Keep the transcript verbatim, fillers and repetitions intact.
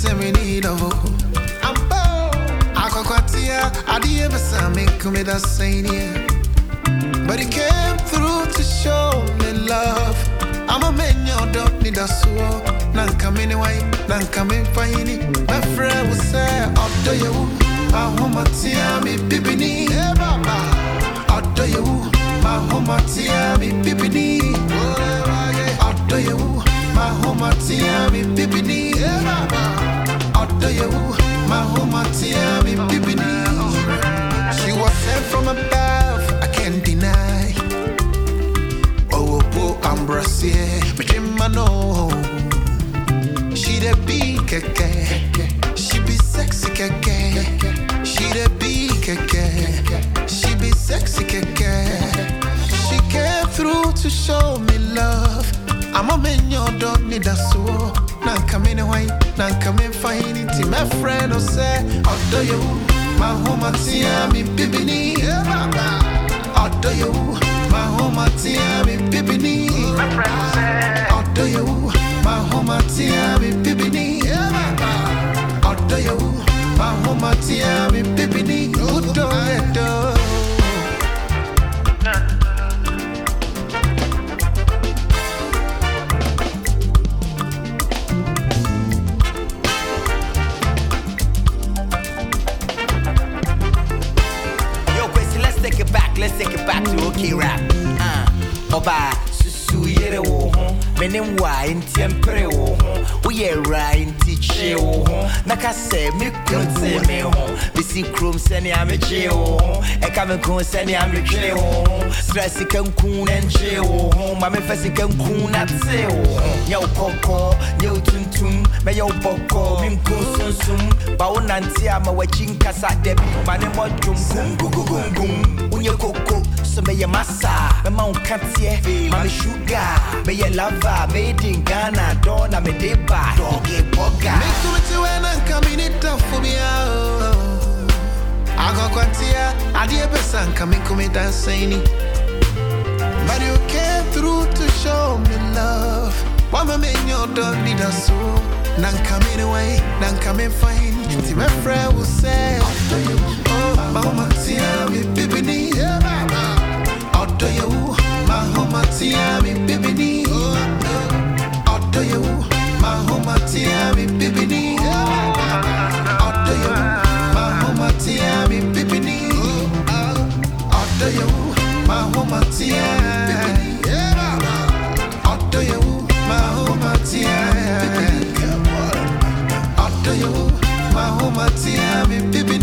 need of I'm bold. I can quatia, I did ever make me that same year. But he came through to show me love. I'm a man, you don't need a soul. None come anyway, none come in fine. My friend will say, I'll do you. My home, tia, me, bibini. I'll do you. My home, tia, me, bibini. I'll do you. My home, tia, me, bibini. I'll do you. My home, tia, me, bibini. She was sent from above, I can't deny. Oh, oh, I'm Brazil, but I know she the big keke, she be sexy keke, she the big keke, she be sexy keke. She came through to show me love. I'm a man, you don't need a soul. Now come in away, now come in fine it. My friend will say, I'll do you. My home, tia, me, bibini. I'll do you. My home, tia, me, bibini. My friend will say, I'll do you. My home, tia, me, bibini. I'll do you. My home, tia, me, bibini. Good do Let's take it back to okay rap. Uh, Oba, susu yere wo ho. Menem wa inti empre wo ho. We ye ra inti che wo ho. Naka se me kun se me ho. Bisi krom se ni ameche wo ho. E ka me kun se ni ameche wo ho. Stress kan kun enche wo ho. Ma me fesi kan kun na tse wo ho. Nya ukoko, nya utuntum, me yo boko, mi kun sun sum. Ba wonanti ama wa chinkasa debi. Ma ne mo dum gum gum gum gum. Unye koko, so me ye massa. Me ma unkatie, ma me sugar. Me ye lava, made in Ghana. Dona me deba, doggy boga. Make to it when I'm coming it up for me out. I got quantia, I dear person coming come dancing. But you came through to show me love. Why my man you don't need a soul. None coming away, none coming fine. See my friend will say, oh, mama tia me bibini. I'll do you, my home tia me bibini. I'll do you, my home tia me bibini. I'll do you, my home tia me bibini. I'll do you, my home tia me bibini. I'll do you, my home tia me bibini. I'll do you, my home tia me bibini.